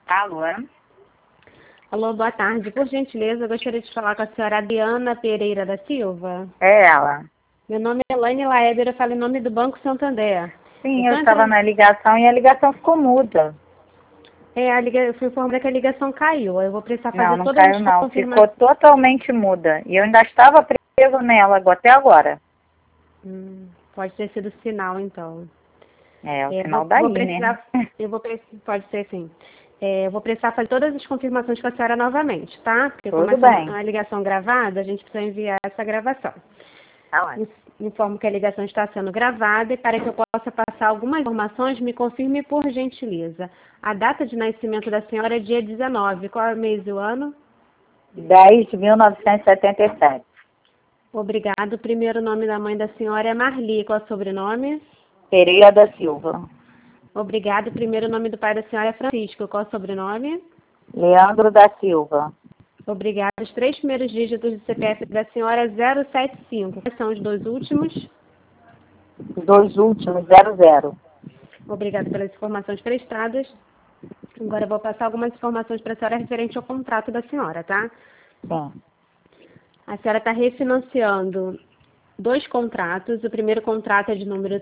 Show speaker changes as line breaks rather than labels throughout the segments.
Alô?
Alô, boa tarde. Por gentileza, eu gostaria de falar com a senhora Adriana Pereira da Silva.
É ela.
Meu nome é Elaine Laeber, eu falo em nome do Banco Santander.
Sim, eu estava na ligação e a ligação ficou muda.
Eu fui informada que a ligação caiu. Eu vou precisar fazer
Não
todas
caiu
as
não. Ficou
confirmações.
totalmente muda. E eu ainda estava preso nela até agora.
Pode ter sido sinal, então.
É, o sinal
Vou
daí, né?
precisar, pode ser sim. Eu vou precisar fazer todas as confirmações com a senhora novamente, tá? Porque como
Tudo
essa é
bem.
uma ligação gravada, a gente precisa enviar essa gravação.
Tá ótimo.
Informo que a ligação está sendo gravada e para que eu possa passar algumas informações, me confirme por gentileza. A data de nascimento da senhora é dia 19. Qual é o mês e o ano?
10 de 1977.
Obrigado. O primeiro nome da mãe da senhora é Marli. Qual é o sobrenome?
Pereira da Silva.
Obrigado. O primeiro nome do pai da senhora é Francisco. Qual é o sobrenome?
Leandro da Silva.
Obrigado. Os 3 primeiros dígitos do CPF da senhora é 075. Quais são os 2 últimos?
Os 2 últimos, 00.
Obrigado pelas informações prestadas. Agora eu vou passar algumas informações para a senhora referente ao contrato da senhora, tá?
Sim.
A senhora está refinanciando 2 contratos. O primeiro contrato é de número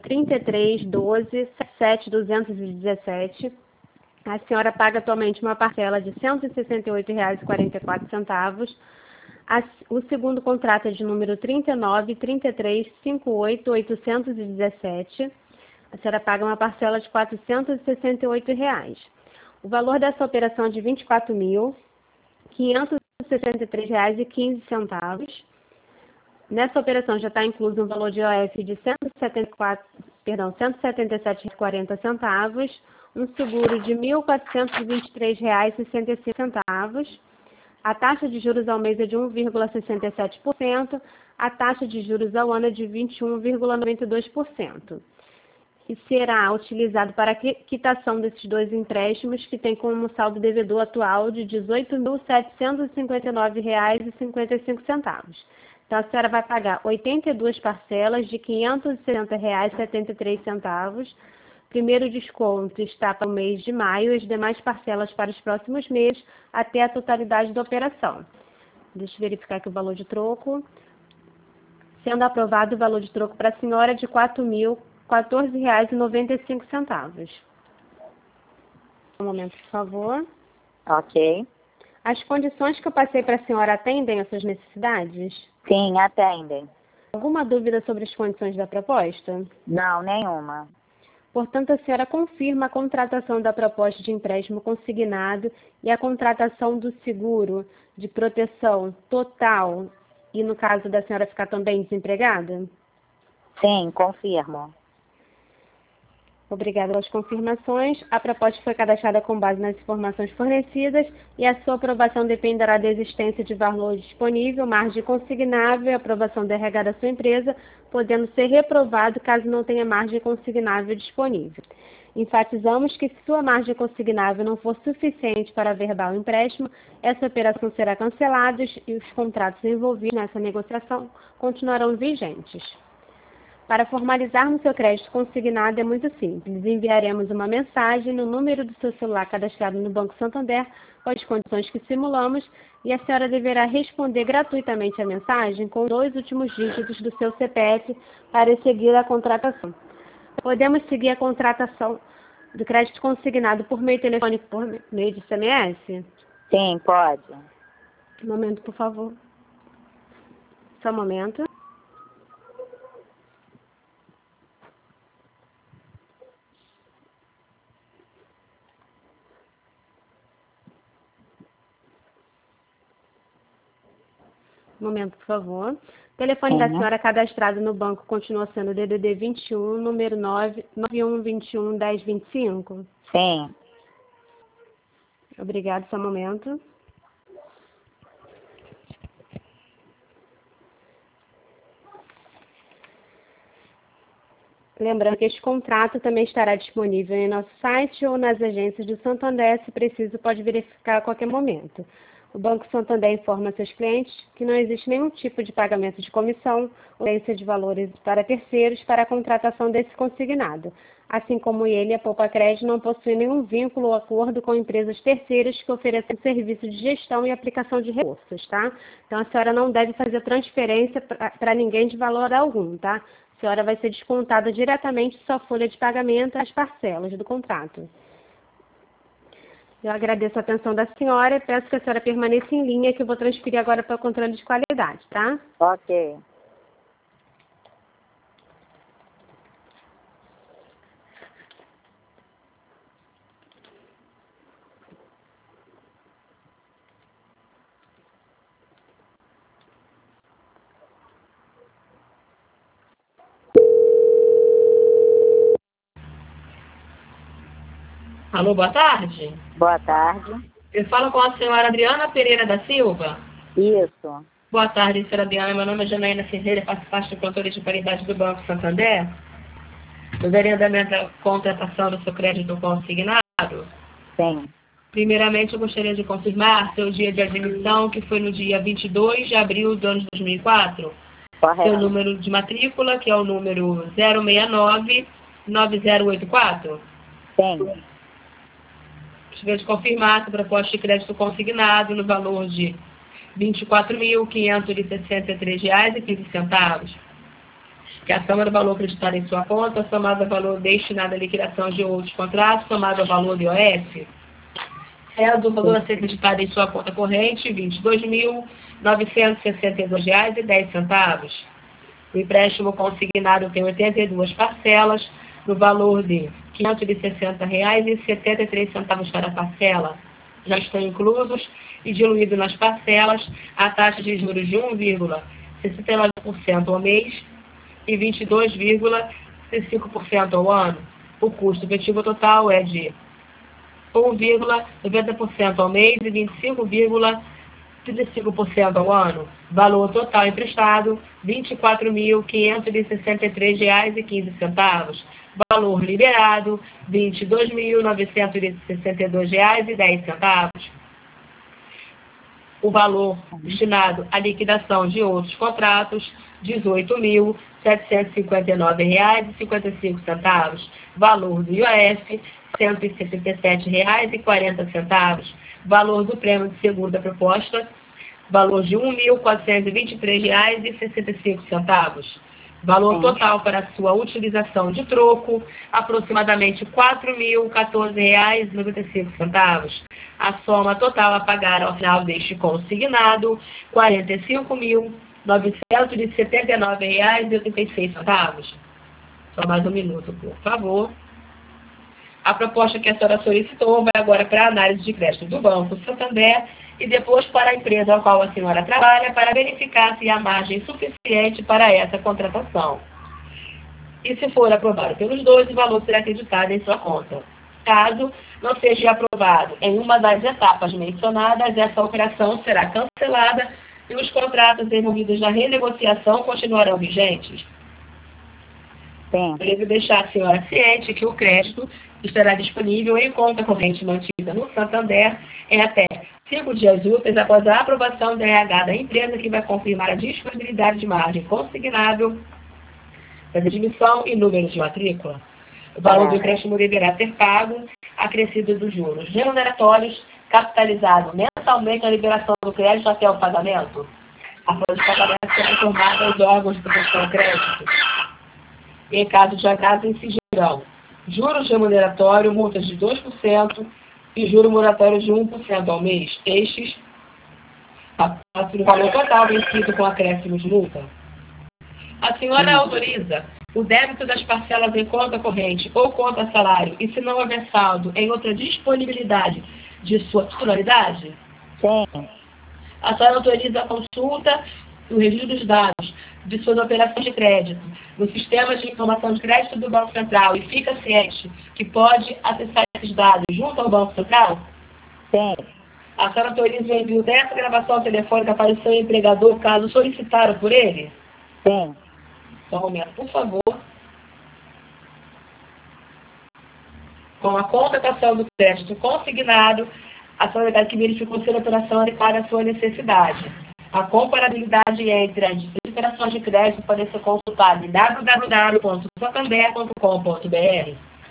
3312-77217. A senhora paga atualmente uma parcela de R$ 168,44. O segundo contrato é de número 39-33-58-817. A senhora paga uma parcela de R$ 468. O valor dessa operação é de R$ 24.563,15. Nessa operação já está incluso um valor de IOF de R$ 177,40, um seguro de R$ 1.423,65. A taxa de juros ao mês é de 1,67%, a taxa de juros ao ano é de 21,92%. E será utilizado para a quitação desses 2 empréstimos, que tem como saldo devedor atual de R$ 18.759,55. Então, a senhora vai pagar 82 parcelas de R$ 560,73. Primeiro desconto está para o mês de maio e as demais parcelas para os próximos meses, até a totalidade da operação. Deixa eu verificar aqui o valor de troco. Sendo aprovado o valor de troco para a senhora de R$ 4.014,95. Um momento, por favor.
Ok.
As condições que eu passei para a senhora atendem às suas necessidades?
Sim, atendem.
Alguma dúvida sobre as condições da proposta?
Não, nenhuma.
Portanto, a senhora confirma a contratação da proposta de empréstimo consignado e a contratação do seguro de proteção total e, no caso da senhora ficar também desempregada?
Sim, confirmo.
Obrigada pelas confirmações. A proposta foi cadastrada com base nas informações fornecidas e a sua aprovação dependerá da existência de valor disponível, margem consignável e aprovação da RH da sua empresa, podendo ser reprovado caso não tenha margem consignável disponível. Enfatizamos que se sua margem consignável não for suficiente para averbar o empréstimo, essa operação será cancelada e os contratos envolvidos nessa negociação continuarão vigentes. Para formalizarmos seu crédito consignado é muito simples. Enviaremos uma mensagem no número do seu celular cadastrado no Banco Santander com as condições que simulamos e a senhora deverá responder gratuitamente a mensagem com os 2 últimos dígitos do seu CPF para seguir a contratação. Podemos seguir a contratação do crédito consignado por meio telefônico, por meio de SMS?
Sim, pode.
Um momento, por favor. Só um momento. Um momento, por favor. O telefone da
Sim.
senhora cadastrado no banco continua sendo DDD 21, número 991211025.
Sim.
Obrigada, só um momento. Lembrando que este contrato também estará disponível em nosso site ou nas agências do Santander, se preciso, pode verificar a qualquer momento. O Banco Santander informa seus clientes que não existe nenhum tipo de pagamento de comissão ou transferência de valores para terceiros para a contratação desse consignado. Assim como ele, a Poupa Crédito não possui nenhum vínculo ou acordo com empresas terceiras que oferecem serviço de gestão e aplicação de recursos, tá? Então, a senhora não deve fazer transferência para ninguém de valor algum, tá? A senhora vai ser descontada diretamente de sua folha de pagamento as parcelas do contrato. Eu agradeço a atenção da senhora e peço que a senhora permaneça em linha, que eu vou transferir agora para o controle de qualidade, tá?
Ok.
Alô, boa tarde.
Boa tarde.
Eu falo com a senhora Adriana Pereira da Silva.
Isso.
Boa tarde, senhora Adriana. Meu nome é Janaína Ferreira, faço parte do controle de qualidade do Banco Santander. Eu daria andamento à contratação do seu crédito consignado.
Sim.
Primeiramente, eu gostaria de confirmar seu dia de admissão, que foi no dia 22 de abril do ano de 2004.
Correto.
Seu número de matrícula, que é o número 069-9084.
Sim.
Gostaria de confirmar que a proposta de crédito consignado no valor de R$ 24.563,15, que é a soma do valor acreditado em sua conta, somado ao valor destinado à liquidação de outros contratos, somado ao valor do IOF, é do valor a ser acreditado em sua conta corrente, R$ 22.962,10. O empréstimo consignado tem 82 parcelas, no valor de R$ 560,73 cada parcela. Já estão inclusos e diluído nas parcelas a taxa de juros de 1,69% ao mês e 22,65% ao ano. O custo efetivo total é de 1,90% ao mês e 25,35% ao ano. Valor total emprestado, R$ 24.563,15. Valor liberado, R$ 22.962,10. O valor destinado à liquidação de outros contratos, R$ 18.759,55. Valor do IOF, R$ 177,40. Valor do prêmio de seguro da proposta, valor de R$ 1.423,65. Valor total para sua utilização de troco, aproximadamente R$ 4.014,95. A soma total a pagar ao final deste consignado, R$ 45.979,86. Só mais um minuto, por favor. A proposta que a senhora solicitou vai agora para a análise de crédito do Banco Santander e depois para a empresa a qual a senhora trabalha para verificar se há margem suficiente para essa contratação. E se for aprovado pelos dois, o valor será acreditado em sua conta. Caso não seja aprovado em uma das etapas mencionadas, essa operação será cancelada e os contratos envolvidos na renegociação continuarão vigentes.
Sim.
Eu devo deixar a senhora ciente que o crédito estará disponível em conta corrente mantida no Santander em até 5 dias úteis após a aprovação da RH da empresa, que vai confirmar a disponibilidade de margem consignável da admissão e número de matrícula. O valor do empréstimo deverá ser pago, acrescido dos juros remuneratórios, capitalizado mensalmente a liberação do crédito até o pagamento. A folha de pagamento será informada aos órgãos de proteção ao crédito. Em caso de atraso, incidirão juros remuneratórios, multas de 2% e juro moratório de 1% ao mês. Estes, o valor total vencido com acréscimo de multa. A senhora autoriza o débito das parcelas em conta corrente ou conta salário e, se não houver saldo, em outra disponibilidade de sua titularidade?
Sim.
A senhora autoriza a consulta e o registro dos dados de suas operações de crédito no sistema de informação de crédito do Banco Central e fica ciente que pode acessar esses dados junto ao Banco Central?
Sim.
A senhora autoriza o envio dessa gravação telefônica para o seu empregador, caso solicitado por ele?
Sim.
Só um momento, por favor. Com a contratação do crédito consignado, a senhora deve que verificou se a operação adequada à sua necessidade. A comparabilidade entre as operações de crédito pode ser consultada em www.santander.com.br.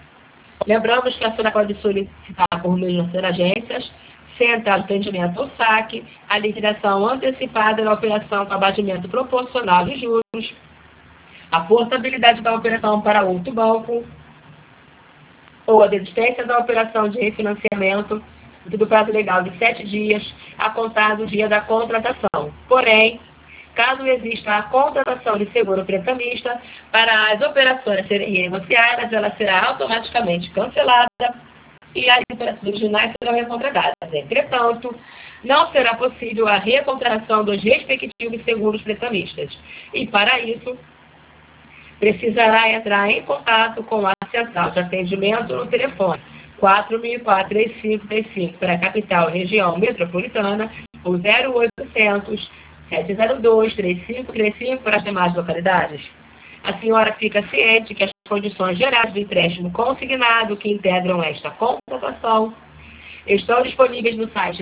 Lembramos que a senhora pode solicitar por meio das agências, central de atendimento ou saque, a liquidação antecipada da operação com abatimento proporcional de juros, a portabilidade da operação para outro banco, ou a desistência da operação de refinanciamento do prazo legal de 7 dias, a contar do dia da contratação. Porém, caso exista a contratação de seguro prestamista, para as operações serem renegociadas, ela será automaticamente cancelada e as operações originais serão recontratadas. Entretanto, não será possível a recontratação dos respectivos seguros prestamistas. E, para isso, precisará entrar em contato com a central de atendimento no telefone 4004-3535 para a capital e região metropolitana ou 0800 702-3535 para as demais localidades. A senhora fica ciente que as condições gerais do empréstimo consignado que integram esta contratação estão disponíveis no site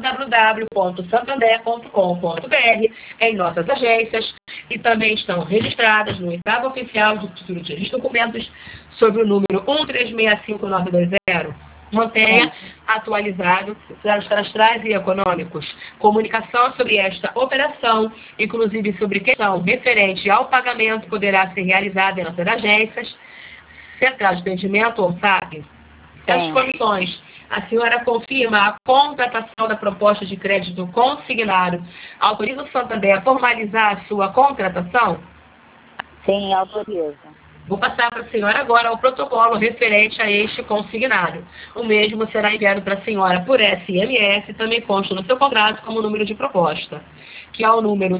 www.santander.com.br, em nossas agências, e também estão registradas no Entrave Oficial do Título de Documentos sob o número 1365-920. Mantenha atualizado os dados cadastrais e econômicos. Comunicação sobre esta operação, inclusive sobre questão referente ao pagamento, poderá ser realizada em nossas agências, central de atendimento ou SAP. As condições. A senhora confirma a contratação da proposta de crédito consignado. Autoriza o Santander a formalizar a sua contratação?
Sim, autorizo.
Vou passar para a senhora agora o protocolo referente a este consignado. O mesmo será enviado para a senhora por SMS, também consta no seu contrato como número de proposta, que é o número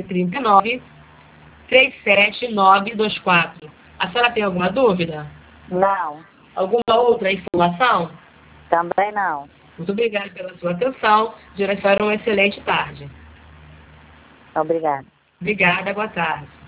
1339-37924. A senhora tem alguma dúvida?
Não,
Alguma outra informação?
também não.
Muito obrigada pela sua atenção. Desejo uma excelente tarde.
Obrigada.
Obrigada, boa tarde.